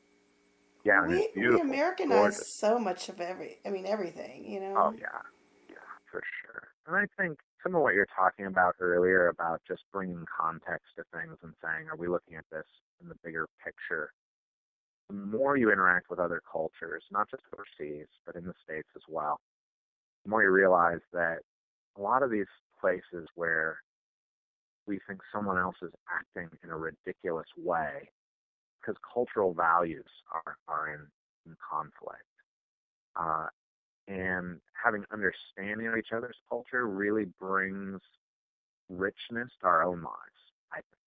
S2: yeah, and it's
S1: we we
S2: beautiful,
S1: Americanize
S2: gorgeous.
S1: so much of every I mean everything, you
S2: Oh
S1: know.
S2: yeah, yeah, for sure. And I think some of what you're talking about earlier about just bringing context to things and saying, are we looking at this in the bigger picture? The more you interact with other cultures, not just overseas, but in the States as well, the more you realize that a lot of these places where we think someone else is acting in a ridiculous way because cultural values are, are in, in conflict. Uh, and having understanding of each other's culture really brings richness to our own lives, I think.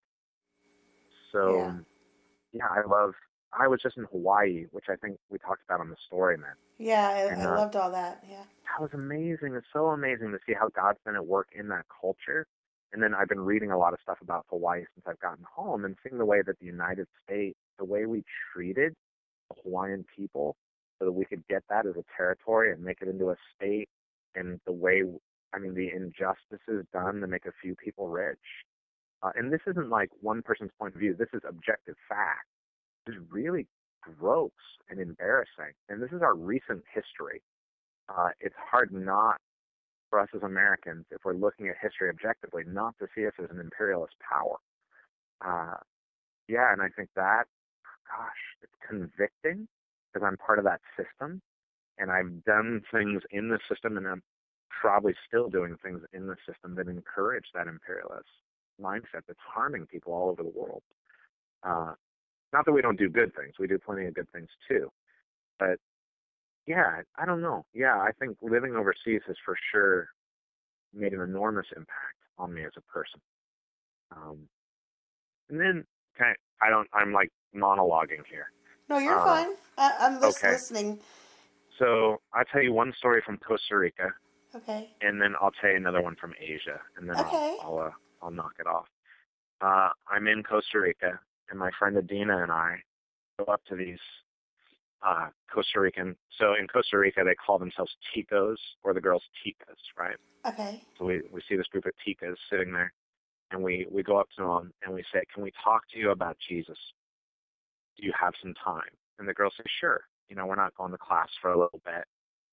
S1: Yeah.
S2: So, yeah, I love, I was just in Hawaii, which I think we talked about on the story, man.
S1: Yeah, I,
S2: And
S1: I
S2: uh,
S1: loved all that. Yeah.
S2: that was amazing. It's so amazing to see how God's been at work in that culture. And then I've been reading a lot of stuff about Hawaii since I've gotten home, and seeing the way that the United States, the way we treated the Hawaiian people so that we could get that as a territory and make it into a state, and the way, I mean, the injustices done to make a few people rich. Uh, and this isn't like one person's point of view. This is objective fact. It's really gross and embarrassing. And this is our recent history. Uh, it's hard not for us as Americans, if we're looking at history objectively, not to see us as an imperialist power. Uh, yeah, and I think that, gosh, it's convicting because I'm part of that system, and I've done things in the system, and I'm probably still doing things in the system that encourage that imperialist mindset that's harming people all over the world. Uh, not that we don't do good things. We do plenty of good things too. But yeah, I don't know. Yeah, I think living overseas has for sure made an enormous impact on me as a person. Um, and then, okay, I don't, I'm like monologuing here.
S1: No, you're
S2: Uh,
S1: fine. I, I'm just
S2: okay,
S1: listening.
S2: so I'll tell you one story from Costa Rica,
S1: Okay.
S2: and then I'll tell you another one from Asia, and then I'll,
S1: Okay.
S2: I'll, uh, I'll knock it off. Uh, I'm in Costa Rica, and my friend Adina and I go up to these uh, Costa Rican. So in Costa Rica, they call themselves ticos, or the girls ticas, right?
S1: Okay.
S2: So we, we see this group of ticas sitting there, and we, we go up to them and we say, can we talk to you about Jesus? Do you have some time? And the girls say, sure. You know, we're not going to class for a little bit.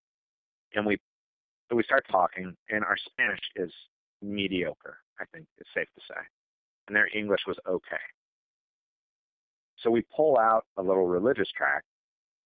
S2: And we so we start talking, and our Spanish is mediocre, I think it's safe to say. And their English was okay. So we pull out a little religious tract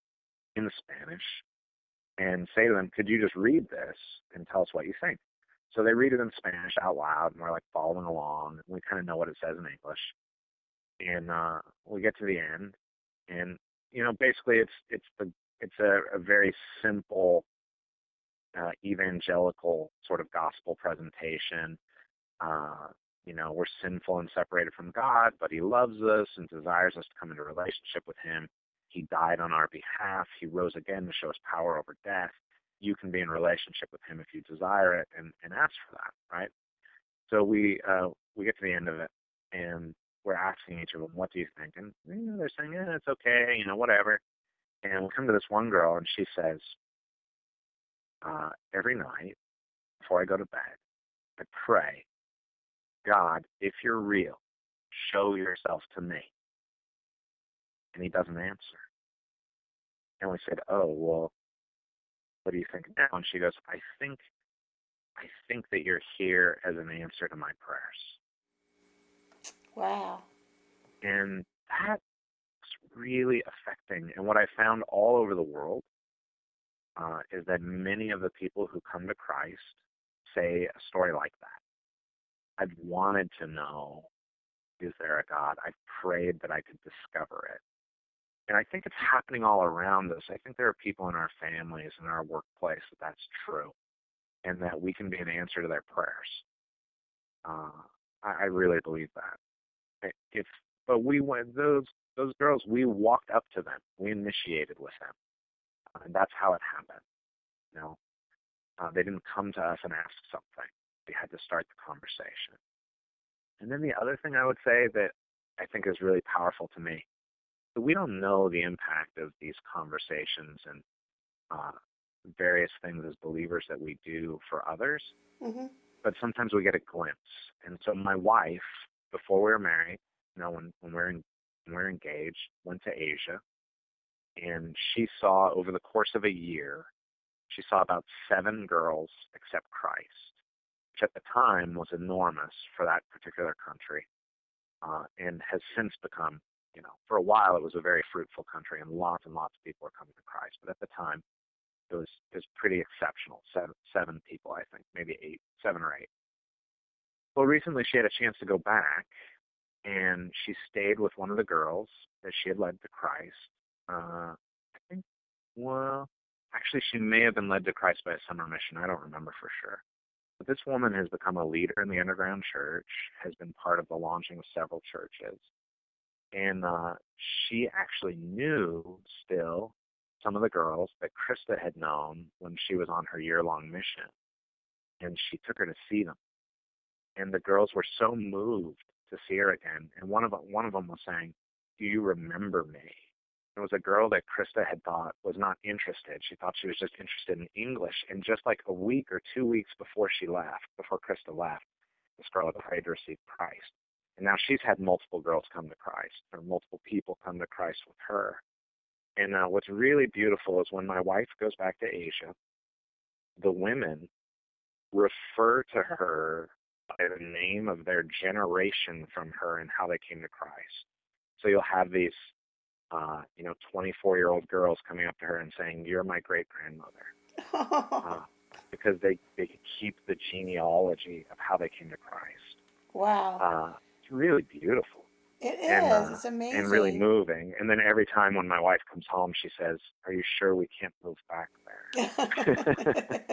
S2: in Spanish and say to them, could you just read this and tell us what you think? So they read it in Spanish out loud, and we're like following along. We kind of know what it says in English. And uh, we get to the end, and you know, basically, it's it's the it's a, a very simple uh, evangelical sort of gospel presentation. Uh, you know, we're sinful and separated from God, but He loves us and desires us to come into relationship with Him. He died on our behalf. He rose again to show us power over death. You can be in relationship with Him if you desire it, and, and ask for that, right? So we uh, we get to the end of it, and we're asking each of them, what do you think? And you know, they're saying, yeah, it's okay, you know, whatever. And we come to this one girl, and she says, uh, every night before I go to bed, I pray, God, if you're real, show yourself to me. And He doesn't answer. And we said, oh, well, what do you think now? And she goes, I think, I think that you're here as an answer to my prayers.
S1: Wow.
S2: And that's really affecting. And what I found all over the world uh, is that many of the people who come to Christ say a story like that. I've wanted to know, is there a God? I've prayed that I could discover it. And I think it's happening all around us. I think there are people in our families, in our workplace, that that's true, and that we can be an answer to their prayers. Uh, I, I really believe that. If, but we went, those those girls, we walked up to them. We initiated with them. Uh, and that's how it happened. You know, uh, they didn't come to us and ask something. We had to start the conversation. And then the other thing I would say that I think is really powerful to me, that we don't know the impact of these conversations and uh, various things as believers that we do for others,
S1: Mm-hmm.
S2: but sometimes we get a glimpse. And so my wife, before we were married, you know, when, when, we're, in, when we we're engaged, went to Asia, and she saw over the course of a year, she saw about seven girls accept Christ, which at the time was enormous for that particular country, uh, and has since become, you know, for a while it was a very fruitful country, and lots and lots of people were coming to Christ. But at the time, it was it was pretty exceptional. Seven, seven people, I think, maybe eight, seven or eight. Well, recently she had a chance to go back, and she stayed with one of the girls that she had led to Christ. Uh, I think, well, actually, she may have been led to Christ by a summer mission. I don't remember for sure. But this woman has become a leader in the underground church, has been part of the launching of several churches. And uh, she actually knew still some of the girls that Krista had known when she was on her year-long mission. And she took her to see them. And the girls were so moved to see her again. And one of them, one of them was saying, do you remember me? It was a girl that Krista had thought was not interested. She thought she was just interested in English. And just like a week or two weeks before she left, before Krista left, this girl had prayed to receive Christ. And now she's had multiple girls come to Christ, or multiple people come to Christ with her. And uh, what's really beautiful is when my wife goes back to Asia, the women refer to her by the name of their generation from her and how they came to Christ. So you'll have these Uh, you know, twenty-four-year-old girls coming up to her and saying, you're my great-grandmother. Uh, because they, they keep the genealogy of how they came to Christ.
S1: Wow.
S2: Uh, it's really beautiful.
S1: It
S2: And,
S1: is.
S2: uh,
S1: It's amazing.
S2: and really moving. And then every time when my wife comes home, she says, are you sure we can't move back there?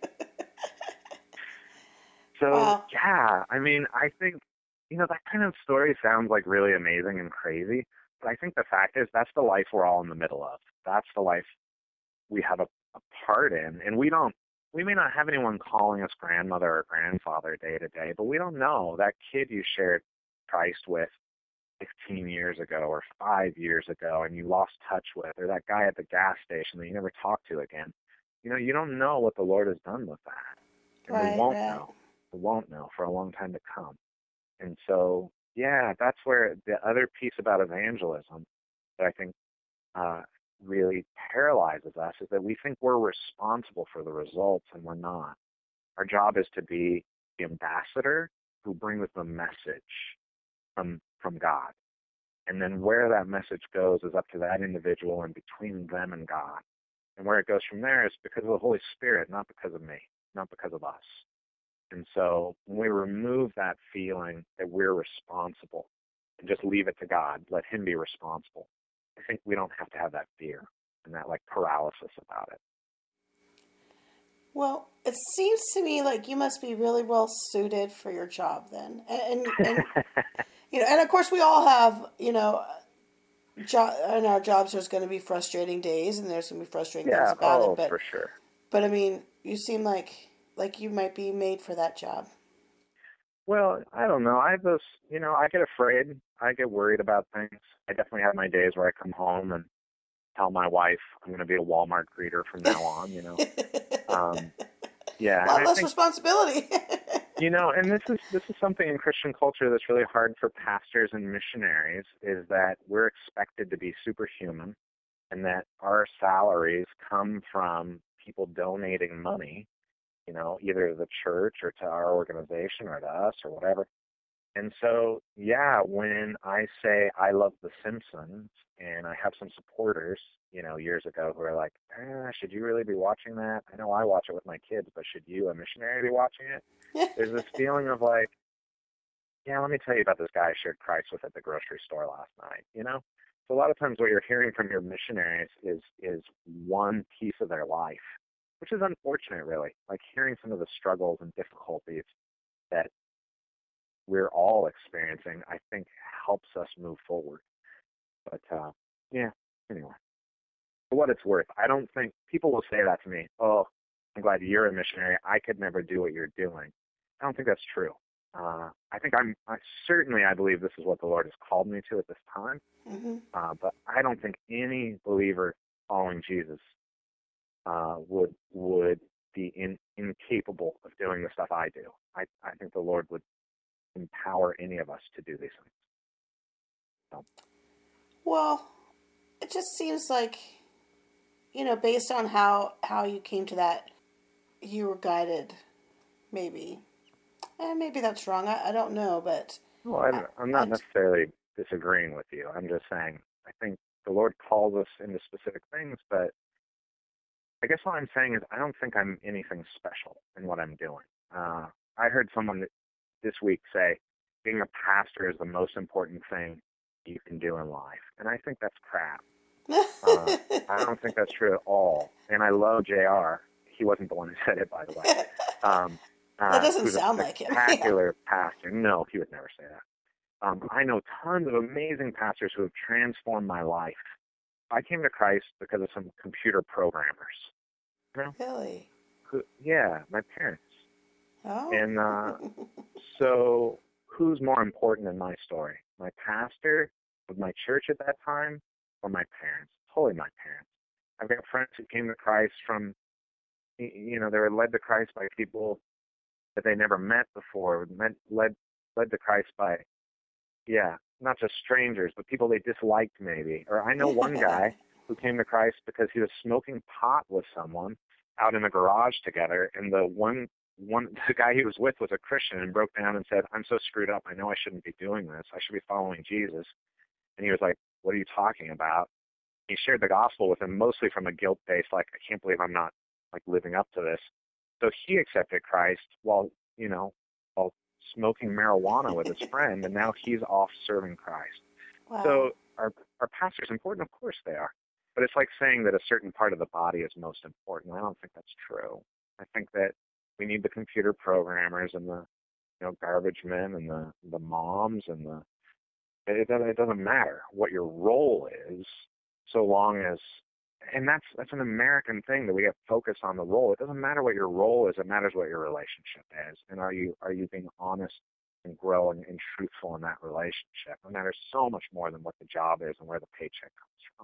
S2: So,
S1: Wow.
S2: yeah, I mean, I think, you know, that kind of story sounds like really amazing and crazy. But I think the fact is that's the life we're all in the middle of. That's the life we have a, a part in. And we don't, we may not have anyone calling us grandmother or grandfather day to day, but we don't know. That kid you shared Christ with fifteen years ago or five years ago and you lost touch with, or that guy at the gas station that you never talked to again, you know, you don't know what the Lord has done with that. And we
S1: Right,
S2: won't
S1: right.
S2: know. We won't know for a long time to come. And so, yeah, that's where the other piece about evangelism that I think uh, really paralyzes us is that we think we're responsible for the results, and we're not. Our job is to be the ambassador who brings the message from from God. And then where that message goes is up to that individual and between them and God. And where it goes from there is because of the Holy Spirit, not because of me, not because of us. And so when we remove that feeling that we're responsible and just leave it to God, let him be responsible, I think we don't have to have that fear and that like paralysis about it.
S1: Well, it seems to me like you must be really well suited for your job then. And, and, and you know, and of course we all have, you know, jo- in our jobs there's going to be frustrating days and there's going to be frustrating things
S2: Yeah,
S1: about it,
S2: oh,
S1: but
S2: for sure.
S1: but I mean, you seem like like you might be made for that job.
S2: Well, I don't know. I just, you know, I get afraid. I get worried about things. I definitely have my days where I come home and tell my wife I'm going to be a Walmart greeter from now on, you know. Um,
S1: A
S2: yeah, and
S1: lot
S2: I
S1: less
S2: think,
S1: responsibility.
S2: you know, and this is this is something in Christian culture that's really hard for pastors and missionaries is that we're expected to be superhuman and that our salaries come from people donating money, you know, either to the church or to our organization or to us or whatever. And so, yeah, when I say I love The Simpsons and I have some supporters, you know, years ago who are like, eh, should you really be watching that? I know I watch it with my kids, but should you, a missionary, be watching it? There's this feeling of like, yeah, let me tell you about this guy I shared Christ with at the grocery store last night, you know? So a lot of times what you're hearing from your missionaries is is one piece of their life, which is unfortunate, really. Like hearing some of the struggles and difficulties that we're all experiencing, I think helps us move forward. But, uh, yeah, anyway, for what it's worth, I don't think people will say that to me. Oh, I'm glad you're a missionary. I could never do what you're doing. I don't think that's true. Uh, I think I'm I, certainly I believe this is what the Lord has called me to at this time.
S1: Mm-hmm.
S2: Uh, but I don't think any believer following Jesus uh, would would be in, incapable of doing the stuff I do. I, I think the Lord would empower any of us to do these things. So.
S1: Well, it just seems like, you know, based on how how you came to that, you were guided. Maybe, and maybe that's wrong. I, I don't know, but
S2: Well,
S1: I,
S2: I'm, I'm
S1: I
S2: not necessarily disagreeing with you. I'm just saying I think the Lord calls us into specific things, but I guess what I'm saying is I don't think I'm anything special in what I'm doing. Uh, I heard someone this week say being a pastor is the most important thing you can do in life, and I think that's crap. Uh, I don't think that's true at all. And I love J R. He wasn't the one who said it, by the way. Um,
S1: that
S2: uh,
S1: doesn't
S2: who's a
S1: sound like him. Yeah.
S2: spectacular pastor. No, he would never say that. Um, I know tons of amazing pastors who have transformed my life. I came to Christ because of some computer programmers. You know?
S1: Really?
S2: Who, yeah, my parents.
S1: Oh.
S2: And uh, so who's more important in my story? My pastor of my church at that time or my parents? Totally my parents. I've got friends who came to Christ from, you know, they were led to Christ by people that they never met before, met, led, led to Christ by, yeah, not just strangers, but people they disliked maybe. Or I know one guy who came to Christ because he was smoking pot with someone out in a garage together, and the one one the guy he was with was a Christian and broke down and said, I'm so screwed up. I know I shouldn't be doing this. I should be following Jesus. And he was like, what are you talking about? He shared the gospel with him mostly from a guilt-based, like, I can't believe I'm not, like, living up to this. So he accepted Christ while, you know, while smoking marijuana with his friend, and now he's off serving Christ.
S1: Wow.
S2: So are, are pastors important? Of course they are. But it's like saying that a certain part of the body is most important. I don't think that's true. I think that we need the computer programmers and the, you know, garbage men and the, the moms and the, it doesn't, it doesn't matter what your role is so long as, and that's, that's an American thing that we get focused on the role. It doesn't matter what your role is. It matters what your relationship is. And are you, are you being honest and growing and truthful in that relationship? It matters so much more than what the job is and where the paycheck comes from.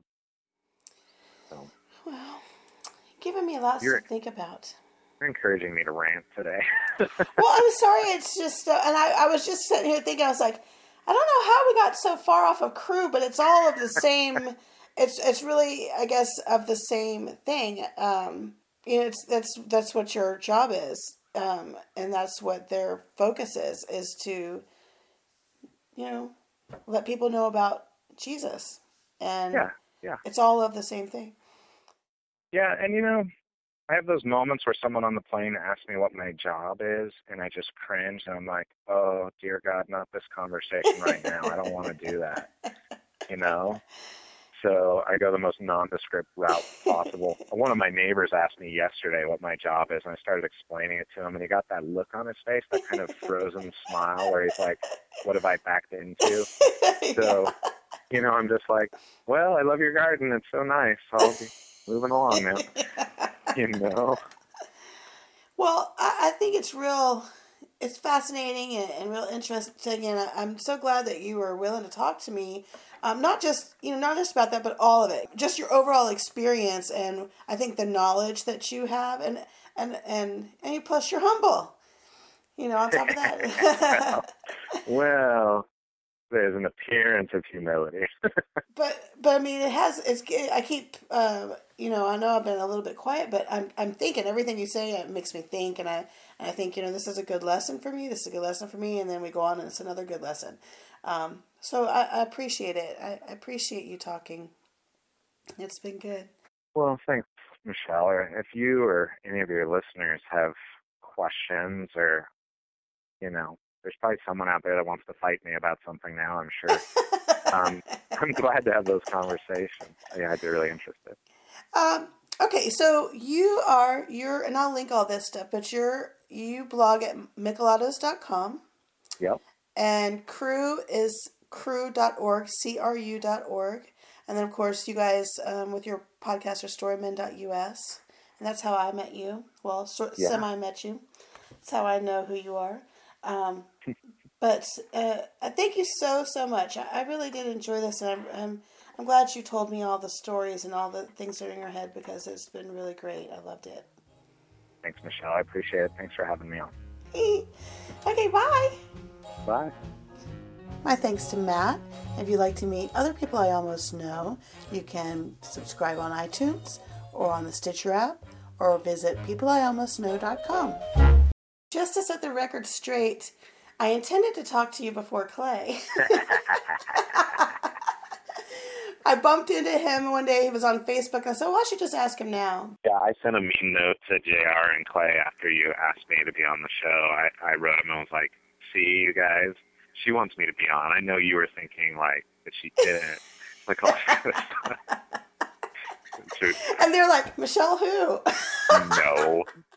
S2: So,
S1: Well, giving me lots to
S2: you're,
S1: think about.
S2: you're encouraging me to rant today.
S1: Well, I'm sorry. It's just, uh, and I, I was just sitting here thinking. I was like, I don't know how we got so far off of Crew, but it's all of the same. It's it's really, I guess, of the same thing. Um, you know, it's that's that's what your job is, um, and that's what their focus is is to, you know, let people know about Jesus. And
S2: Yeah, yeah.
S1: it's all of the same thing.
S2: Yeah, and you know, I have those moments where someone on the plane asks me what my job is, and I just cringe, and I'm like, oh, dear God, not this conversation right now. I don't want to do that, you know? So I go the most nondescript route possible. One of my neighbors asked me yesterday what my job is, and I started explaining it to him, and he got that look on his face, that kind of frozen smile where he's like, what have I backed into? So, you know, I'm just like, well, I love your garden. It's so nice. I'll be moving along now, you know?
S1: Well, I, I think it's real, it's fascinating and, and real interesting, and I, I'm so glad that you were willing to talk to me. Um, not just you know, not just about that, but all of it, just your overall experience, and I think the knowledge that you have, and and and and plus you're humble. You know, on top of that.
S2: Well, there's an appearance of humility.
S1: But but I mean, it has. It's. I keep. Uh, you know, I know I've been a little bit quiet, but I'm. I'm thinking everything you say. It makes me think, and I. And I think you know this is a good lesson for me. This is a good lesson for me, and then we go on, and it's another good lesson. Um, so I, I appreciate it. I, I appreciate you talking. It's been good.
S2: Well, thanks, Michelle. Or if you or any of your listeners have questions, or you know, there's probably someone out there that wants to fight me about something now. I'm sure. Um, I'm glad to have those conversations. Yeah, I'd be really interested.
S1: Um, okay, so you are you're, and I'll link all this stuff, but you're you blog at michelados dot com.
S2: Yep.
S1: And Cru is cru dot org, C R U dot org. And then, of course, you guys um, with your podcast are storymen dot U S. And that's how I met you. Well, so,
S2: Yeah.
S1: semi met you. That's how I know who you are. Um, but uh, thank you so, so much. I, I really did enjoy this. And I'm, I'm, I'm glad you told me all the stories and all the things that are in your head, because it's been really great. I loved it.
S2: Thanks, Michelle. I appreciate it. Thanks for having me on.
S1: Okay, bye.
S2: Bye.
S1: My thanks to Matt. If you'd like to meet other people I almost know, you can subscribe on iTunes or on the Stitcher app, or visit people I almost know dot com. Just to set the record straight, I intended to talk to you before Clay. I bumped into him one day. He was on Facebook, and I said, well, I should just ask him now.
S2: Yeah, I sent a mean note to J R and Clay after you asked me to be on the show. I, I wrote him and was like, see, you guys, she wants me to be on. I know you were thinking, like, that she didn't. Like, all this stuff.
S1: And they're like, Michelle who?
S2: No.